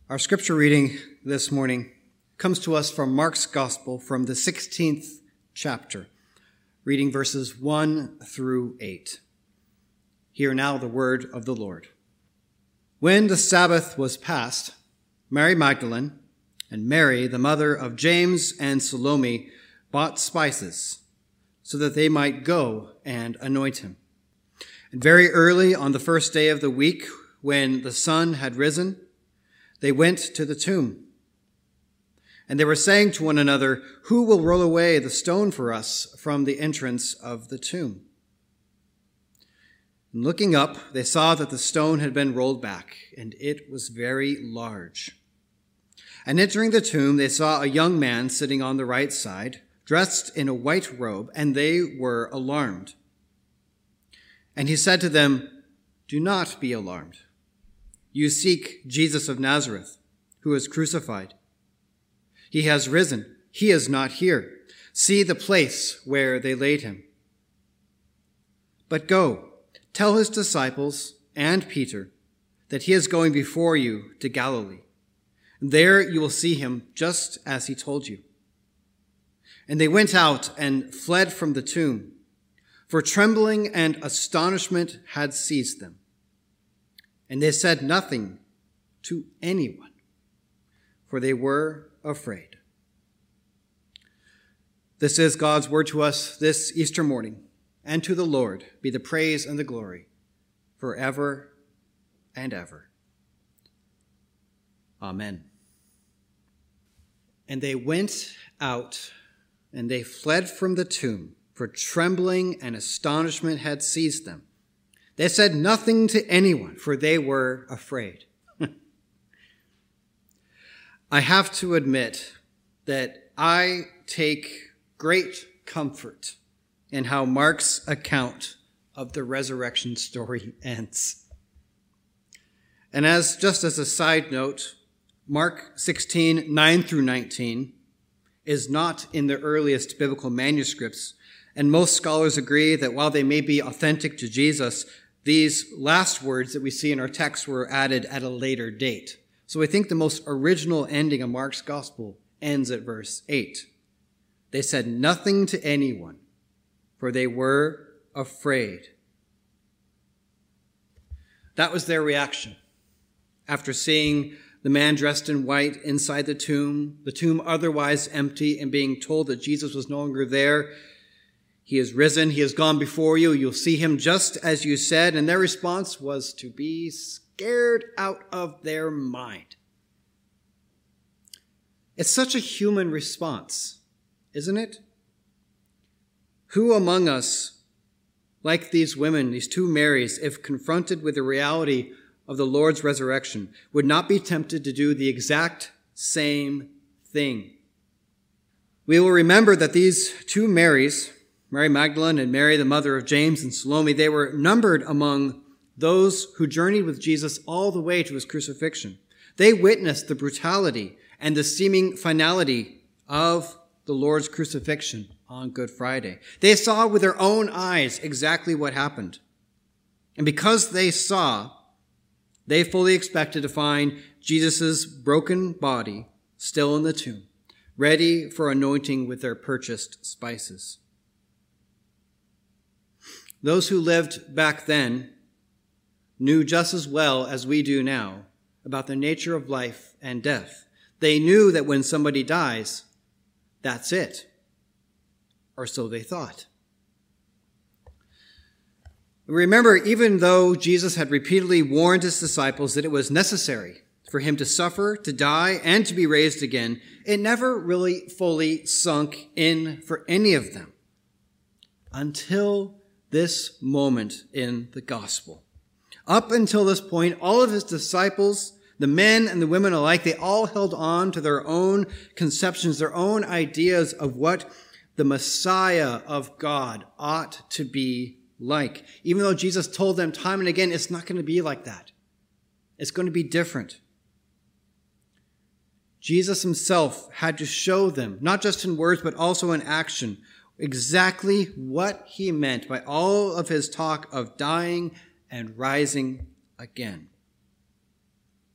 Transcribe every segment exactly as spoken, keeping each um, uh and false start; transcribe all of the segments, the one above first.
Our scripture reading this morning comes to us from Mark's Gospel from the sixteenth chapter, reading verses one through eight. Hear now the word of the Lord. When the Sabbath was past, Mary Magdalene and Mary, the mother of James and Salome, bought spices so that they might go and anoint him. And very early on the first day of the week, when the sun had risen, they went to the tomb. And they were saying to one another, "Who will roll away the stone for us from the entrance of the tomb?" And looking up, they saw that the stone had been rolled back, and it was very large. And entering the tomb, they saw a young man sitting on the right side, dressed in a white robe, and they were alarmed. And he said to them, "Do not be alarmed. You seek Jesus of Nazareth, who was crucified. He has risen. He is not here. See the place where they laid him. But go, tell his disciples and Peter that he is going before you to Galilee. There you will see him just as he told you." And they went out and fled from the tomb, for trembling and astonishment had seized them. And they said nothing to anyone, for they were afraid. This is God's word to us this Easter morning, and to the Lord be the praise and the glory forever and ever. Amen. And they went out, and they fled from the tomb, for trembling and astonishment had seized them. They said nothing to anyone, for they were afraid. I have to admit that I take great comfort in how Mark's account of the resurrection story ends. And as just as a side note, Mark sixteen, nine through nineteen is not in the earliest biblical manuscripts, and most scholars agree that while they may be authentic to Jesus, these last words that we see in our text were added at a later date. So I think the most original ending of Mark's gospel ends at verse eight. They said nothing to anyone, for they were afraid. That was their reaction after seeing the man dressed in white inside the tomb, the tomb otherwise empty, and being told that Jesus was no longer there. He is risen. He has gone before you. You'll see him just as you said. And their response was to be scared out of their mind. It's such a human response, isn't it? Who among us, like these women, these two Marys, if confronted with the reality of the Lord's resurrection, would not be tempted to do the exact same thing? We will remember that these two Marys, Mary Magdalene and Mary, the mother of James and Salome, they were numbered among those who journeyed with Jesus all the way to his crucifixion. They witnessed the brutality and the seeming finality of the Lord's crucifixion on Good Friday. They saw with their own eyes exactly what happened. And because they saw, they fully expected to find Jesus' broken body still in the tomb, ready for anointing with their purchased spices. Those who lived back then knew just as well as we do now about the nature of life and death. They knew that when somebody dies, that's it. Or so they thought. Remember, even though Jesus had repeatedly warned his disciples that it was necessary for him to suffer, to die, and to be raised again, it never really fully sunk in for any of them until this moment in the gospel. Up until this point, all of his disciples, the men and the women alike, they all held on to their own conceptions, their own ideas of what the Messiah of God ought to be like. Even though Jesus told them time and again, it's not going to be like that. It's going to be different. Jesus himself had to show them, not just in words, but also in action, exactly what he meant by all of his talk of dying and rising again.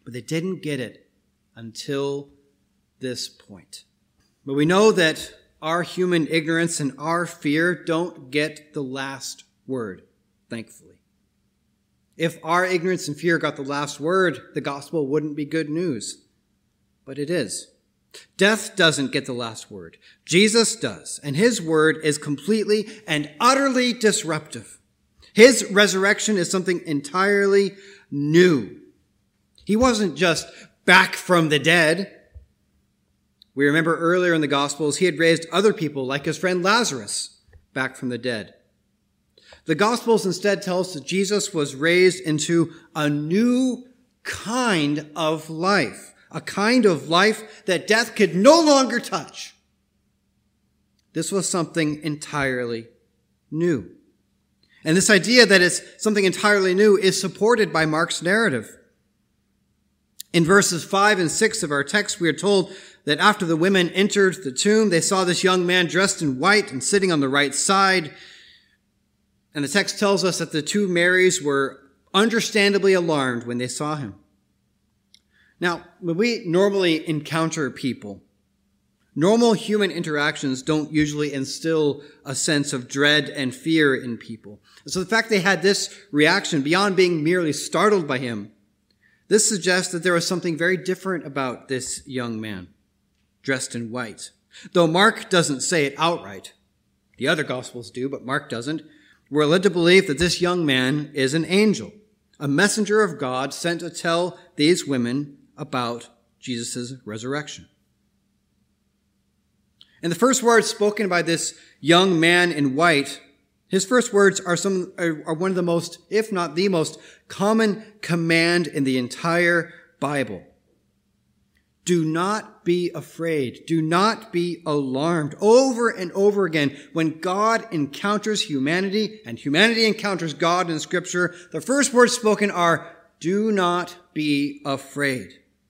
But they didn't get it until this point. But we know that our human ignorance and our fear don't get the last word, thankfully. If our ignorance and fear got the last word, the gospel wouldn't be good news. But it is. Death doesn't get the last word. Jesus does, and his word is completely and utterly disruptive. His resurrection is something entirely new. He wasn't just back from the dead. We remember earlier in the Gospels, he had raised other people, like his friend Lazarus, back from the dead. The Gospels instead tell us that Jesus was raised into a new kind of life, a kind of life that death could no longer touch. This was something entirely new. And this idea that it's something entirely new is supported by Mark's narrative. In verses five and six of our text, we are told that after the women entered the tomb, they saw this young man dressed in white and sitting on the right side. And the text tells us that the two Marys were understandably alarmed when they saw him. Now, when we normally encounter people, normal human interactions don't usually instill a sense of dread and fear in people. So the fact they had this reaction, beyond being merely startled by him, this suggests that there was something very different about this young man, dressed in white. Though Mark doesn't say it outright. The other Gospels do, but Mark doesn't. We're led to believe that this young man is an angel, a messenger of God sent to tell these women about Jesus' resurrection. And the first words spoken by this young man in white, his first words are some are one of the most, if not the most, common command in the entire Bible. Do not be afraid. Do not be alarmed. Over and over again, when God encounters humanity and humanity encounters God in Scripture, the first words spoken are, do not be afraid.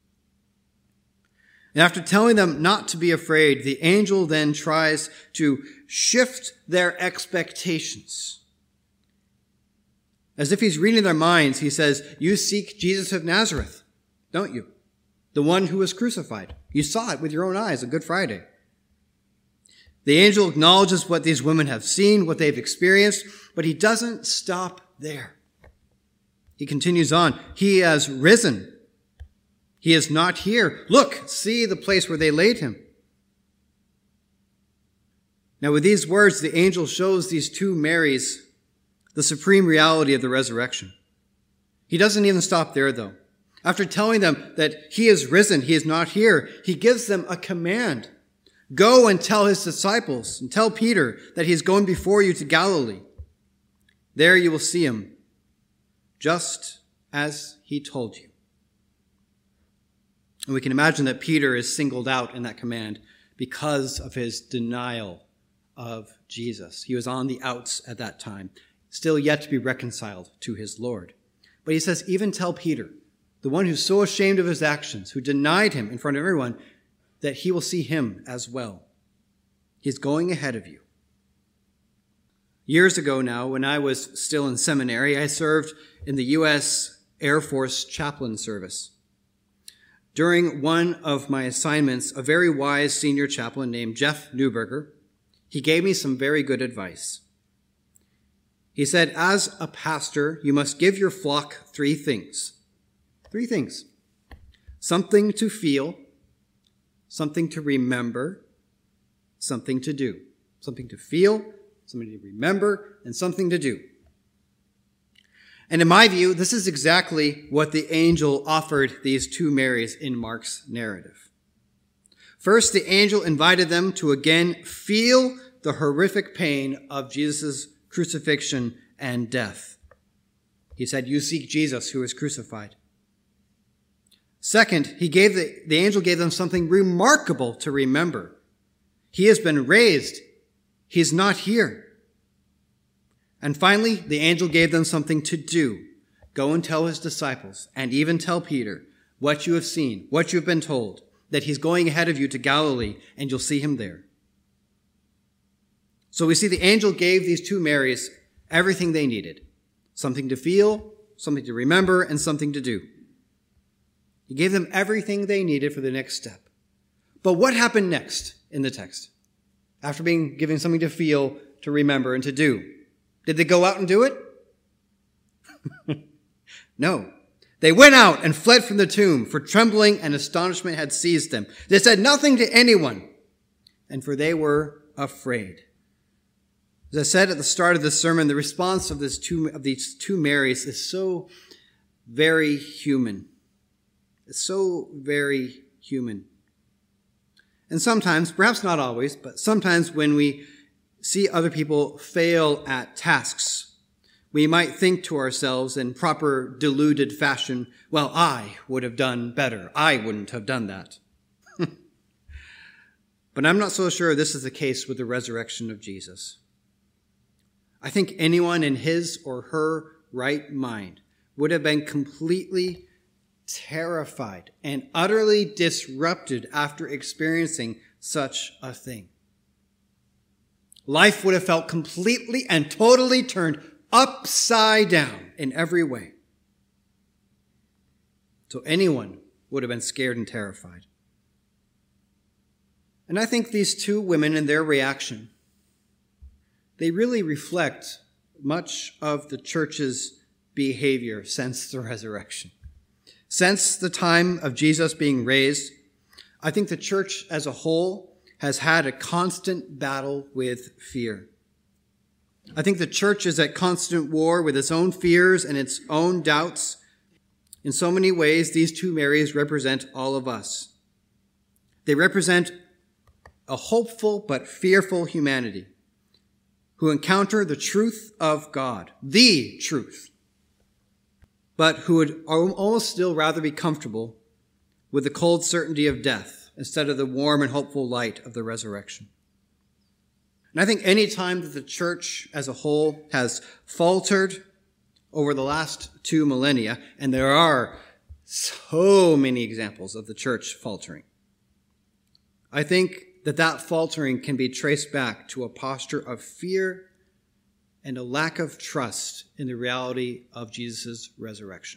And after telling them not to be afraid, the angel then tries to shift their expectations. As if he's reading their minds, he says, you seek Jesus of Nazareth, don't you? The one who was crucified. You saw it with your own eyes on Good Friday. The angel acknowledges what these women have seen, what they've experienced, but he doesn't stop there. He continues on. He has risen. He is not here. Look, see the place where they laid him. Now, with these words, the angel shows these two Marys the supreme reality of the resurrection. He doesn't even stop there, though. After telling them that he is risen, he is not here, he gives them a command. Go and tell his disciples and tell Peter that he is going before you to Galilee. There you will see him, just as he told you. And we can imagine that Peter is singled out in that command because of his denial of Jesus. He was on the outs at that time, still yet to be reconciled to his Lord. But he says, even tell Peter, the one who's so ashamed of his actions, who denied him in front of everyone, that he will see him as well. He's going ahead of you. Years ago now, when I was still in seminary, I served in the U S Air Force chaplain service. During one of my assignments, a very wise senior chaplain named Jeff Newberger, he gave me some very good advice. He said, as a pastor, you must give your flock three things. Three things. Something to feel, something to remember, something to do. Something to feel, something to remember, and something to do. And in my view, this is exactly what the angel offered these two Marys in Mark's narrative. First, the angel invited them to again feel the horrific pain of Jesus' crucifixion and death. He said, you seek Jesus who is crucified. Second, he gave the, the angel gave them something remarkable to remember. He has been raised. He's not here. And finally, the angel gave them something to do. Go and tell his disciples, and even tell Peter, what you have seen, what you have been told, that he's going ahead of you to Galilee, and you'll see him there. So we see the angel gave these two Marys everything they needed. Something to feel, something to remember, and something to do. He gave them everything they needed for the next step. But what happened next in the text? After being given something to feel, to remember, and to do. Did they go out and do it? No. They went out and fled from the tomb, for trembling and astonishment had seized them. They said nothing to anyone, and for they were afraid. As I said at the start of this sermon, the response of, this two, of these two Marys is so very human. It's so very human. And sometimes, perhaps not always, but sometimes when we see other people fail at tasks, we might think to ourselves in proper deluded fashion, well, I would have done better. I wouldn't have done that. But I'm not so sure this is the case with the resurrection of Jesus. I think anyone in his or her right mind would have been completely terrified and utterly disrupted after experiencing such a thing. Life would have felt completely and totally turned upside down in every way. So anyone would have been scared and terrified. And I think these two women and their reaction, they really reflect much of the church's behavior since the resurrection. Since the time of Jesus being raised, I think the church as a whole has had a constant battle with fear. I think the church is at constant war with its own fears and its own doubts. In so many ways, these two Marys represent all of us. They represent a hopeful but fearful humanity who encounter the truth of God, the truth, but who would almost still rather be comfortable with the cold certainty of death instead of the warm and hopeful light of the resurrection. And I think any time that the church as a whole has faltered over the last two millennia, and there are so many examples of the church faltering, I think that that faltering can be traced back to a posture of fear and a lack of trust in the reality of Jesus' resurrection.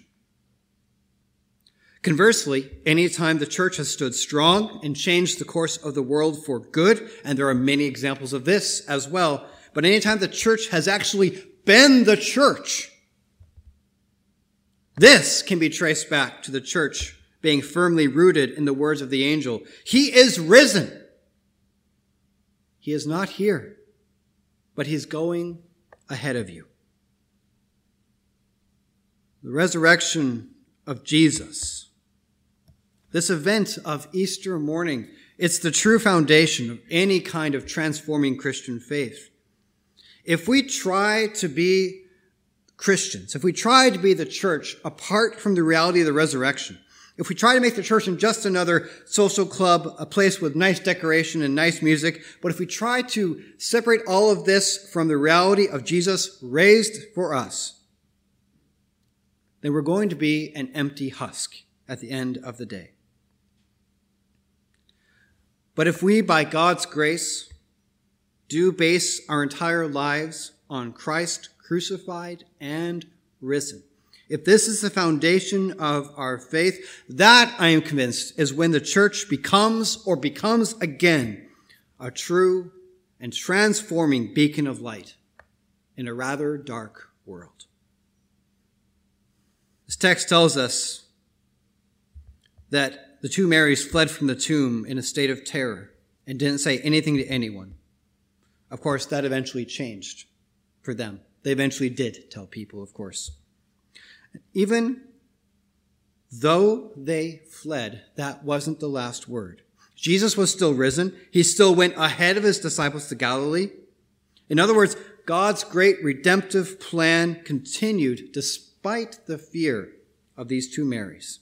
Conversely, anytime the church has stood strong and changed the course of the world for good, and there are many examples of this as well, but anytime the church has actually been the church, this can be traced back to the church being firmly rooted in the words of the angel. He is risen. He is not here, but he's going ahead of you. The resurrection of Jesus, this event of Easter morning, it's the true foundation of any kind of transforming Christian faith. If we try to be Christians, if we try to be the church apart from the reality of the resurrection, if we try to make the church in just another social club, a place with nice decoration and nice music, but if we try to separate all of this from the reality of Jesus raised for us, then we're going to be an empty husk at the end of the day. But if we, by God's grace, do base our entire lives on Christ crucified and risen, if this is the foundation of our faith, that, I am convinced, is when the church becomes or becomes again a true and transforming beacon of light in a rather dark world. This text tells us that the two Marys fled from the tomb in a state of terror and didn't say anything to anyone. Of course, that eventually changed for them. They eventually did tell people, of course. Even though they fled, that wasn't the last word. Jesus was still risen. He still went ahead of his disciples to Galilee. In other words, God's great redemptive plan continued despite the fear of these two Marys.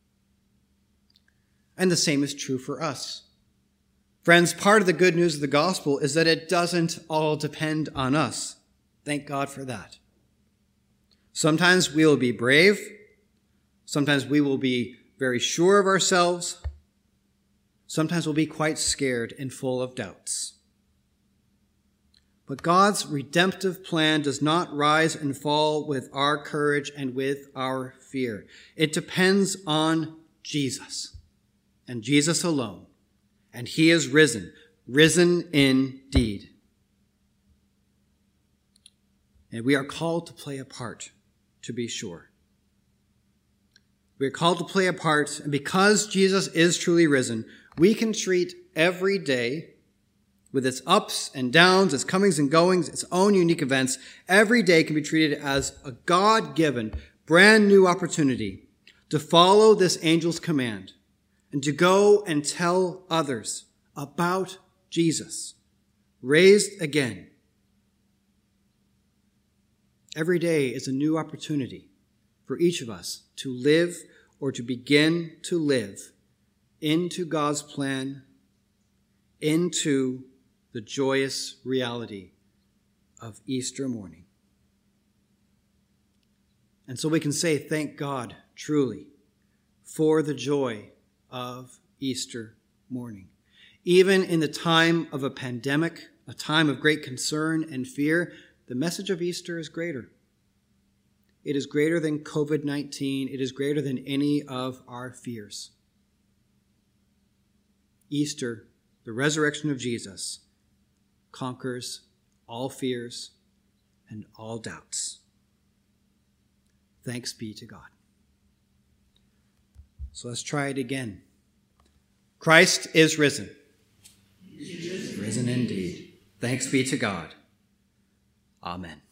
And the same is true for us. Friends, part of the good news of the gospel is that it doesn't all depend on us. Thank God for that. Sometimes we will be brave. Sometimes we will be very sure of ourselves. Sometimes we'll be quite scared and full of doubts. But God's redemptive plan does not rise and fall with our courage and with our fear. It depends on Jesus and Jesus alone. And he is risen, risen indeed. And we are called to play a part, to be sure. We are called to play a part, and because Jesus is truly risen, we can treat every day with its ups and downs, its comings and goings, its own unique events. Every day can be treated as a God-given, brand new opportunity to follow this angel's command and to go and tell others about Jesus, raised again. Every day is a new opportunity for each of us to live or to begin to live into God's plan, into the joyous reality of Easter morning. And so we can say, thank God, truly, for the joy of Easter morning. Even in the time of a pandemic, a time of great concern and fear, the message of Easter is greater. It is greater than covid nineteen. It is greater than any of our fears. Easter, the resurrection of Jesus, conquers all fears and all doubts. Thanks be to God. So let's try it again. Christ is risen. He is risen indeed. Thanks be to God. Amen.